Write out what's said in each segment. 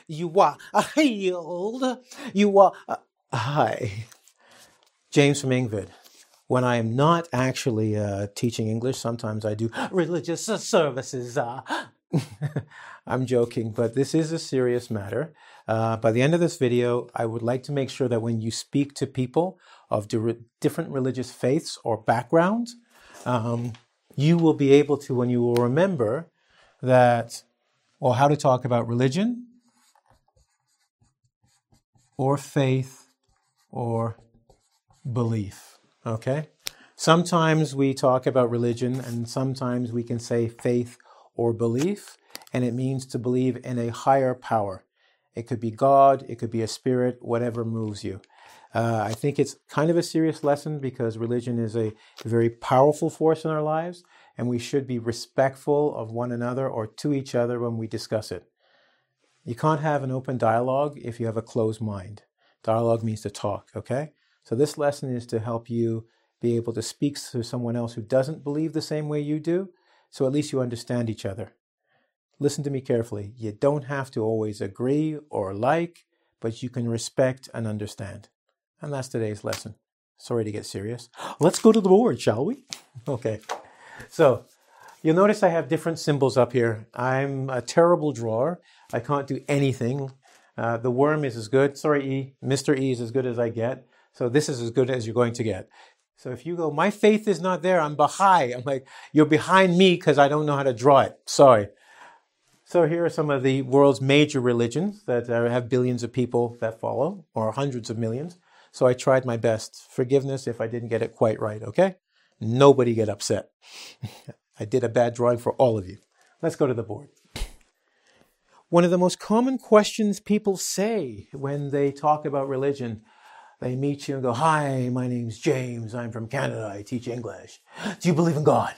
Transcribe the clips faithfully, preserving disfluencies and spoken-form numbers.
You are healed. You are... Uh, hi. James from Engvid. When I am not actually uh, teaching English, sometimes I do religious services. Uh. I'm joking, but this is a serious matter. Uh, by the end of this video, I would like to make sure that when you speak to people of di- different religious faiths or backgrounds, um, you will be able to, when you will remember that, well, how to talk about religion or faith or belief, okay? Sometimes we talk about religion and sometimes we can say faith or belief, and it means to believe in a higher power. It could be God, it could be a spirit, whatever moves you. Uh, I think it's kind of a serious lesson because religion is a very powerful force in our lives, and we should be respectful of one another or to each other when we discuss it. You can't have an open dialogue if you have a closed mind. Dialogue means to talk, okay? So this lesson is to help you be able to speak to someone else who doesn't believe the same way you do, so at least you understand each other. Listen to me carefully. You don't have to always agree or like, but you can respect and understand. And that's today's lesson. Sorry to get serious. Let's go to the board, shall we? Okay. So you'll notice I have different symbols up here. I'm a terrible drawer. I can't do anything. Uh, the worm is as good. Sorry, E. Mister E is as good as I get. So this is as good as you're going to get. So if you go, my faith is not there, I'm behind. I'm like, you're behind me because I don't know how to draw it. Sorry. So here are some of the world's major religions that uh, have billions of people that follow, or hundreds of millions. So I tried my best. Forgiveness if I didn't get it quite right, okay? Nobody get upset. I did a bad drawing for all of you. Let's go to the board. One of the most common questions people say when they talk about religion, they meet you and go, hi, my name's James. I'm from Canada. I teach English. Do you believe in God?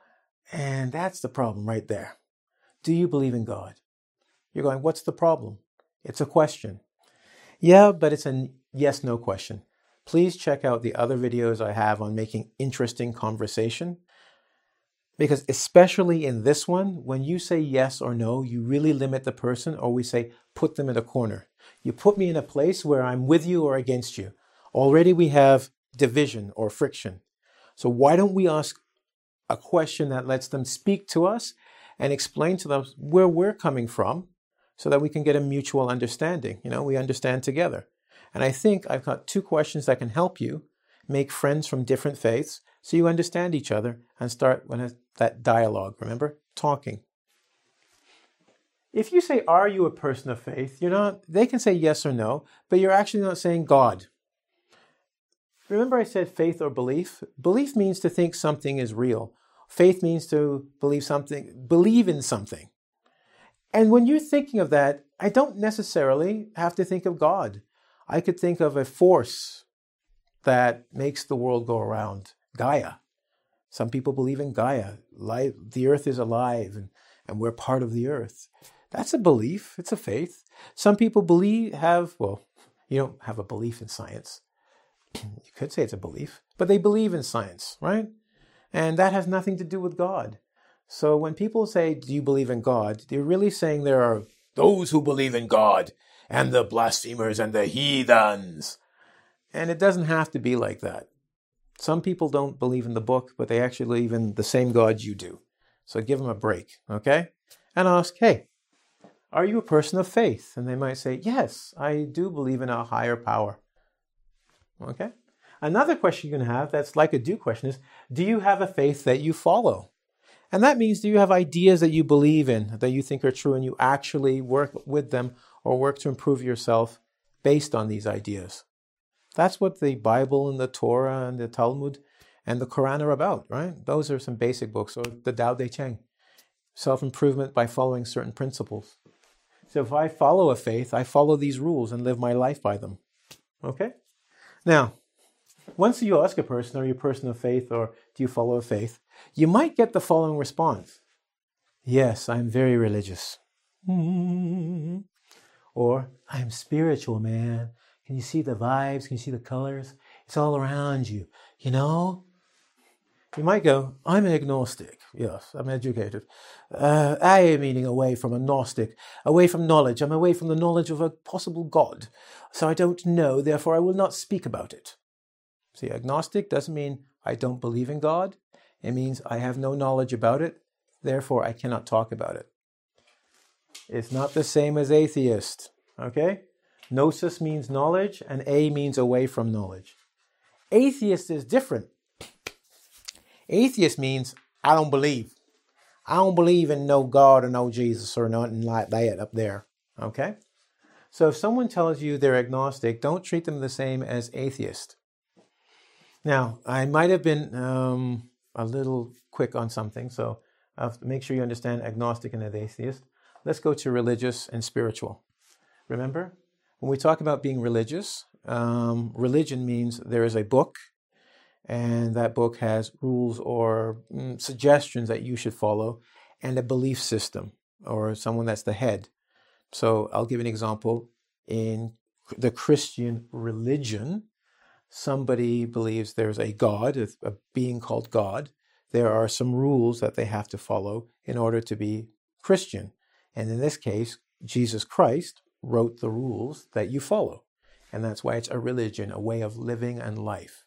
And that's the problem right there. Do you believe in God? You're going, what's the problem? It's a question. Yeah, but it's a yes-no question. Please check out the other videos I have on making interesting conversation. Because especially in this one, when you say yes or no, you really limit the person, or we say put them in a corner. You put me in a place where I'm with you or against you. Already we have division or friction. So why don't we ask a question that lets them speak to us and explain to them where we're coming from so that we can get a mutual understanding. You know, we understand together. And I think I've got two questions that can help you make friends from different faiths so you understand each other and start when that dialogue, remember? Talking. If you say, are you a person of faith? You're not, they can say yes or no, but you're actually not saying God. Remember I said faith or belief? Belief means to think something is real. Faith means to believe something, believe in something. And when you're thinking of that, I don't necessarily have to think of God. I could think of a force that makes the world go around, Gaia. Some people believe in Gaia. Life, the earth is alive and, and we're part of the earth. That's a belief. It's a faith. Some people believe, have, well, you don't have a belief in science. You could say it's a belief, but they believe in science, right? And that has nothing to do with God. So when people say, do you believe in God? They're really saying there are those who believe in God and the blasphemers and the heathens. And it doesn't have to be like that. Some people don't believe in the book, but they actually believe in the same God you do. So give them a break, okay? And ask, hey, are you a person of faith? And they might say, yes, I do believe in a higher power. Okay? Another question you can have that's like a do question is, do you have a faith that you follow? And that means, do you have ideas that you believe in, that you think are true, and you actually work with them or work to improve yourself based on these ideas? That's what the Bible and the Torah and the Talmud and the Quran are about, right? Those are some basic books, or the Tao Te Ching, self-improvement by following certain principles. So if I follow a faith, I follow these rules and live my life by them. Okay? Now, once you ask a person, are you a person of faith or do you follow a faith? You might get the following response. Yes, I'm very religious. Mm-hmm. Or, I'm spiritual, man. Can you see the vibes? Can you see the colors? It's all around you, you know? You might go, I'm an agnostic. Yes, I'm educated. Uh, I meaning away from a gnostic, away from knowledge. I'm away from the knowledge of a possible God. So I don't know, therefore I will not speak about it. See, agnostic doesn't mean I don't believe in God. It means I have no knowledge about it, therefore I cannot talk about it. It's not the same as atheist, okay? Gnosis means knowledge, and a means away from knowledge. Atheist is different. Atheist means I don't believe. I don't believe in no God or no Jesus or nothing like that up there. Okay? So if someone tells you they're agnostic, don't treat them the same as atheist. Now, I might have been um, a little quick on something, so I'll have to make sure you understand agnostic and atheist. Let's go to religious and spiritual. Remember, when we talk about being religious, um, religion means there is a book, and that book has rules or mm, suggestions that you should follow, and a belief system, or someone that's the head. So I'll give an example. In the Christian religion, somebody believes there's a God, a being called God. There are some rules that they have to follow in order to be Christian. And in this case, Jesus Christ wrote the rules that you follow. And that's why it's a religion, a way of living and life.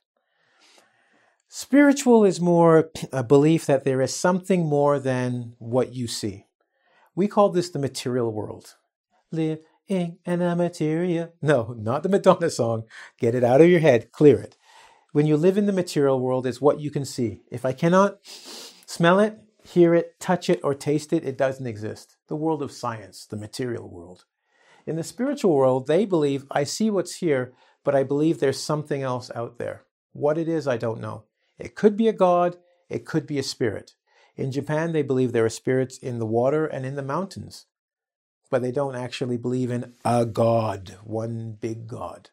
Spiritual is more a belief that there is something more than what you see. We call this the material world. Living in a material. No, not the Madonna song. Get it out of your head. Clear it. When you live in the material world, it's what you can see. If I cannot smell it, hear it, touch it, or taste it, it doesn't exist. The world of science, the material world. In the spiritual world, they believe, I see what's here, but I believe there's something else out there. What it is, I don't know. It could be a god, it could be a spirit. In Japan, they believe there are spirits in the water and in the mountains, but they don't actually believe in a god, one big god.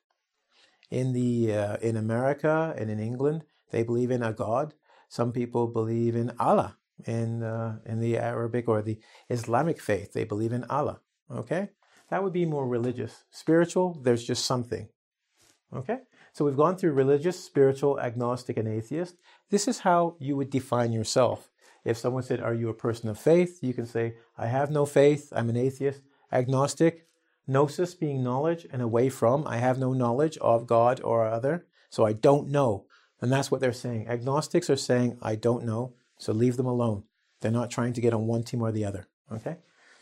In the uh, in America and in England, they believe in a god. Some people believe in Allah. In uh, in the Arabic or the Islamic faith, they believe in Allah. Okay, that would be more religious. Spiritual, there's just something. Okay. So we've gone through religious, spiritual, agnostic, and atheist. This is how you would define yourself. If someone said, are you a person of faith? You can say, I have no faith. I'm an atheist. Agnostic, gnosis being knowledge and away from. I have no knowledge of God or other, so I don't know. And that's what they're saying. Agnostics are saying, I don't know, so leave them alone. They're not trying to get on one team or the other. Okay?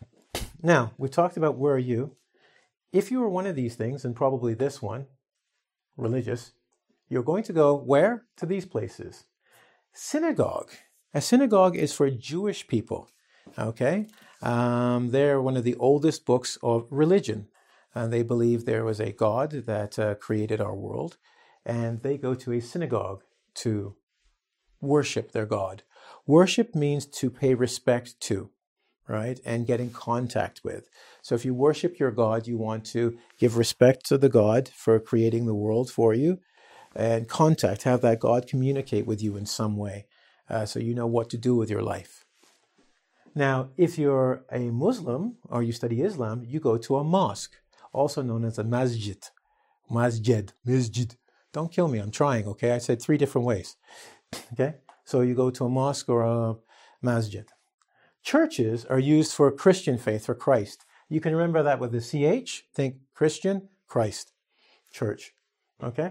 Now, we talked about where are you. If you were one of these things, and probably this one, religious, you're going to go where? To these places. Synagogue. A synagogue is for Jewish people. Okay? Um, they're one of the oldest books of religion. And they believe there was a God that uh, created our world. And they go to a synagogue to worship their God. Worship means to pay respect to, right? And get in contact with. So if you worship your God, you want to give respect to the God for creating the world for you and contact, have that God communicate with you in some way uh, so you know what to do with your life. Now, if you're a Muslim or you study Islam, you go to a mosque, also known as a masjid. Masjid, masjid. Don't kill me, I'm trying, okay? I said three different ways, okay? So you go to a mosque or a masjid. Churches are used for Christian faith, for Christ. You can remember that with the C H. Think Christian, Christ. Church. Okay?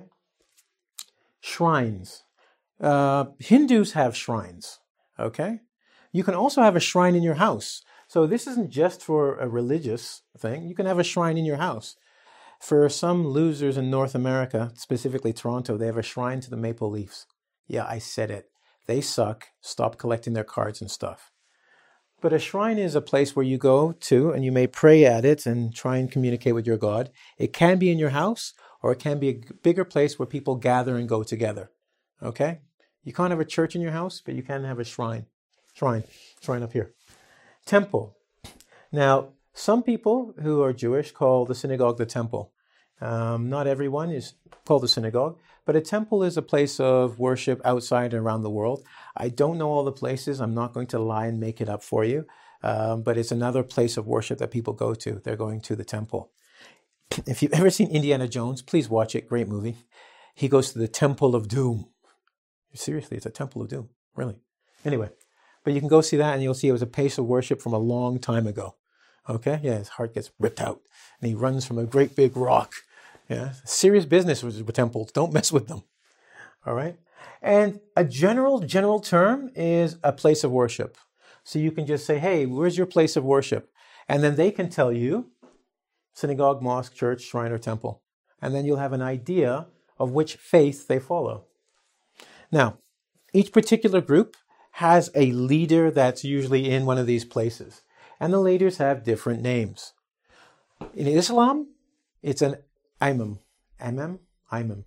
Shrines. Uh, Hindus have shrines. Okay? You can also have a shrine in your house. So this isn't just for a religious thing. You can have a shrine in your house. For some losers in North America, specifically Toronto, they have a shrine to the Maple Leafs. Yeah, I said it. They suck. Stop collecting their cards and stuff. But a shrine is a place where you go to and you may pray at it and try and communicate with your God. It can be in your house or it can be a bigger place where people gather and go together. Okay? You can't have a church in your house, but you can have a shrine. Shrine. Shrine up here. Temple. Now, some people who are Jewish call the synagogue the temple. Um, not everyone is called the synagogue, but a temple is a place of worship outside and around the world. I don't know all the places. I'm not going to lie and make it up for you, um, but it's another place of worship that people go to. They're going to the temple. If you've ever seen Indiana Jones, please watch it. Great movie. He goes to the Temple of Doom. Seriously, it's a Temple of Doom. really. Anyway, but you can go see that and you'll see it was a place of worship from a long time ago. Okay, yeah, his heart gets ripped out and he runs from a great big rock. Yeah, serious business with temples. Don't mess with them. All right. And a general, general term is a place of worship. So you can just say, hey, where's your place of worship? And then they can tell you synagogue, mosque, church, shrine, or temple. And then you'll have an idea of which faith they follow. Now, each particular group has a leader that's usually in one of these places. And the leaders have different names. In Islam, it's an imam. Imam? Imam.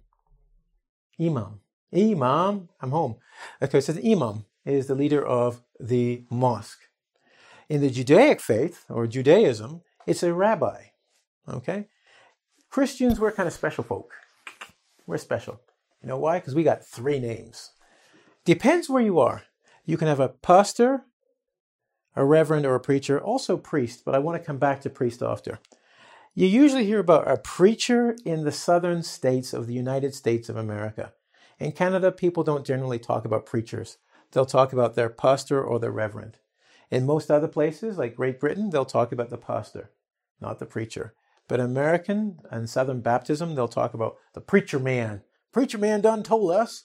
Imam. Imam. I'm home. Okay, so the imam is the leader of the mosque. In the Judaic faith, or Judaism, it's a rabbi. Okay? Christians, we're kind of special folk. We're special. You know why? Because we got three names. Depends where you are. You can have a pastor, a reverend, or a preacher, also priest, but I want to come back to priest after. You usually hear about a preacher in the southern states of the United States of America. In Canada, people don't generally talk about preachers. They'll talk about their pastor or their reverend. In most other places, like Great Britain, they'll talk about the pastor, not the preacher. But American and Southern Baptism, they'll talk about the preacher man. Preacher man done told us.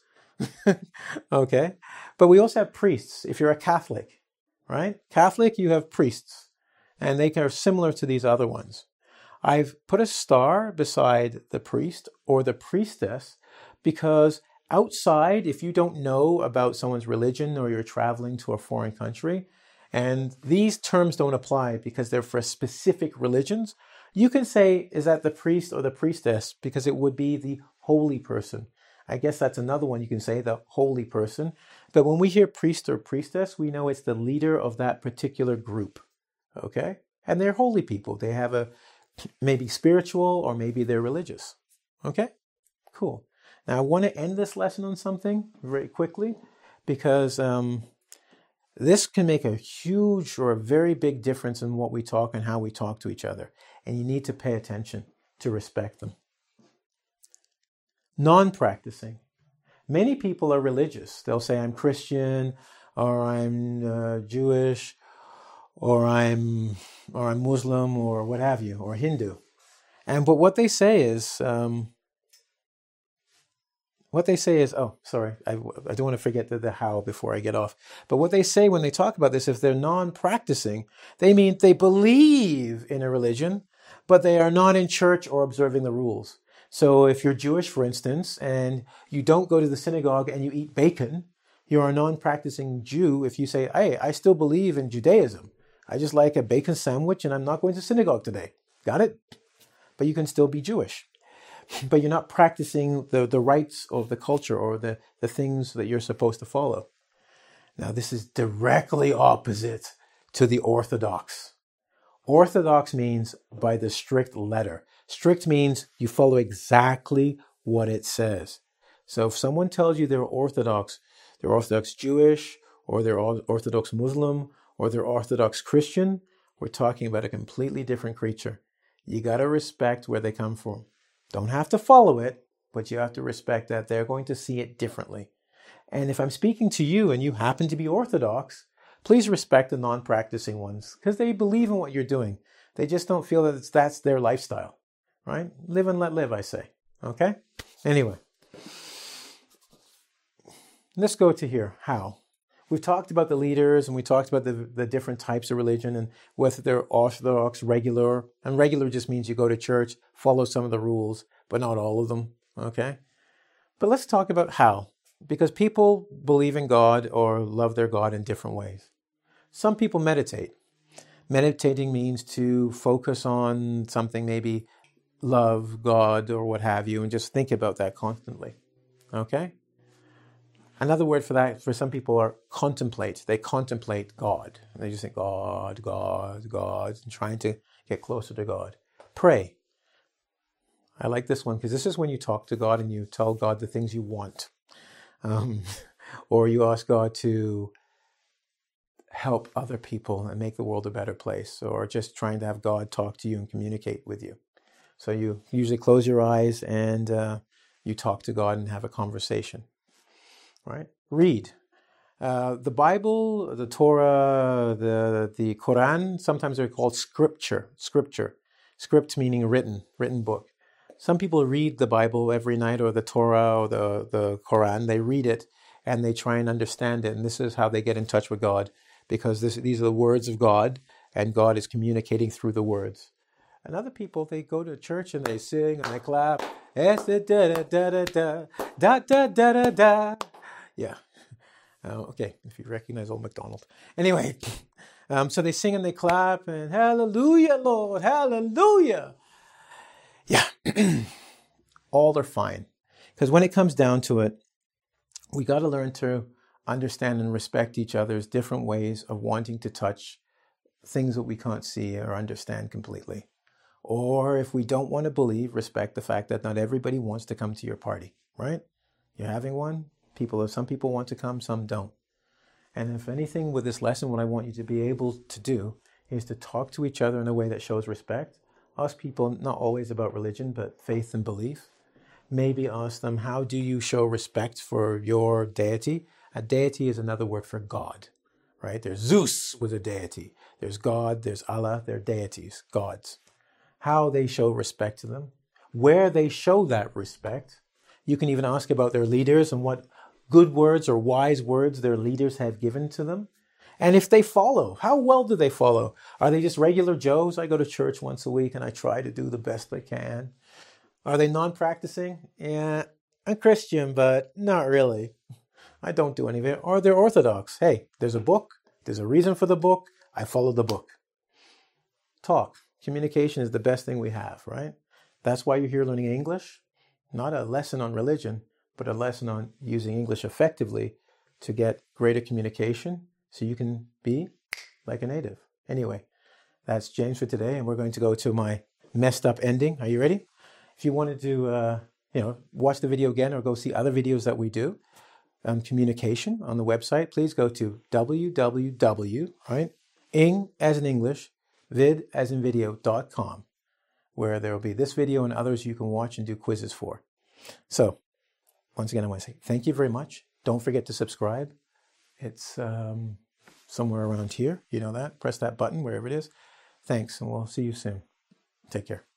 Okay. But we also have priests. If you're a Catholic, right? Catholic, you have priests. And they are similar to these other ones. I've put a star beside the priest or the priestess because outside, if you don't know about someone's religion or you're traveling to a foreign country, and these terms don't apply because they're for specific religions, you can say, is that the priest or the priestess? Because it would be the holy person. I guess that's another one you can say, the holy person. But when we hear priest or priestess, we know it's the leader of that particular group. Okay? And they're holy people. They have a maybe spiritual or maybe they're religious. Okay? Cool. Now I want to end this lesson on something very quickly because um, this can make a huge or a very big difference in what we talk and how we talk to each other. And you need to pay attention to respect them. Non-practicing. Many people are religious. They'll say, I'm Christian, or I'm uh, Jewish, or I'm or I'm Muslim, or what have you, or Hindu. And but what they say is, um, what they say is, oh, sorry, I, I don't want to forget the, the how before I get off. But what they say when they talk about this, if they're non-practicing, they mean they believe in a religion, but they are not in church or observing the rules. So if you're Jewish, for instance, and you don't go to the synagogue and you eat bacon, you're a non-practicing Jew if you say, hey, I still believe in Judaism. I just like a bacon sandwich and I'm not going to synagogue today. Got it? But you can still be Jewish. But you're not practicing the, the rites of the culture or the, the things that you're supposed to follow. Now, this is directly opposite to the Orthodox. Orthodox means by the strict letter. Strict means you follow exactly what it says. So if someone tells you they're Orthodox, they're Orthodox Jewish, or they're Orthodox Muslim, or they're Orthodox Christian, we're talking about a completely different creature. You got to respect where they come from. Don't have to follow it, but you have to respect that they're going to see it differently. And if I'm speaking to you and you happen to be Orthodox, please respect the non-practicing ones because they believe in what you're doing. They just don't feel that it's, that's their lifestyle, right? Live and let live, I say. Okay? Anyway, let's go to here. How? We've talked about the leaders and we talked about the, the different types of religion and whether they're Orthodox, regular. And regular just means you go to church, follow some of the rules, but not all of them. Okay? But let's talk about how. Because people believe in God or love their God in different ways. Some people meditate. Meditating means to focus on something, maybe love, God, or what have you, and just think about that constantly. Okay? Another word for that, for some people, are contemplate. They contemplate God. And they just think, God, God, God, and trying to get closer to God. Pray. I like this one because this is when you talk to God and you tell God the things you want. Um, or you ask God to help other people and make the world a better place, or just trying to have God talk to you and communicate with you. So you usually close your eyes and uh, you talk to God and have a conversation, right? Read. Uh, the Bible, the Torah, the the Quran, sometimes they're called scripture. Scripture, script meaning written, written book. Some people read the Bible every night, or the Torah, or the the Quran. They read it and they try and understand it, and this is how they get in touch with God, because this, these are the words of God, and God is communicating through the words. And other people, they go to church and they sing and they clap. Da da da da da da da da da da. Yeah. Uh, okay, if you recognize Old MacDonald. Anyway, um, so they sing and they clap and hallelujah, Lord, hallelujah. Yeah, all are fine. Because when it comes down to it, we got to learn to understand and respect each other's different ways of wanting to touch things that we can't see or understand completely. Or if we don't want to believe, respect the fact that not everybody wants to come to your party, right? You're having one. People, some people want to come, some don't. And if anything with this lesson, what I want you to be able to do is to talk to each other in a way that shows respect. Ask people, not always about religion, but faith and belief. Maybe ask them, how do you show respect for your deity? A deity is another word for God, right? There's Zeus was a deity. There's God, there's Allah, they're deities, gods. How they show respect to them, where they show that respect. You can even ask about their leaders and what good words or wise words their leaders have given to them. And if they follow, how well do they follow? Are they just regular Joes? I go to church once a week and I try to do the best I can. Are they non-practicing? Yeah, I'm Christian, but not really. I don't do any of it. Or they're Orthodox. Hey, there's a book. There's a reason for the book. I follow the book. Talk. Communication is the best thing we have, right? That's why you're here learning English. Not a lesson on religion, but a lesson on using English effectively to get greater communication so you can be like a native. Anyway, that's James for today, and we're going to go to my messed up ending. Are you ready? If you wanted to, uh, you know, watch the video again or go see other videos that we do, um, communication on the website, please go to www, right? Ing as in English, vid as in video dot com, where there will be this video and others you can watch and do quizzes for. So, once again, I want to say thank you very much. Don't forget to subscribe. It's um, somewhere around here. You know that. Press that button, wherever it is. Thanks, and we'll see you soon. Take care.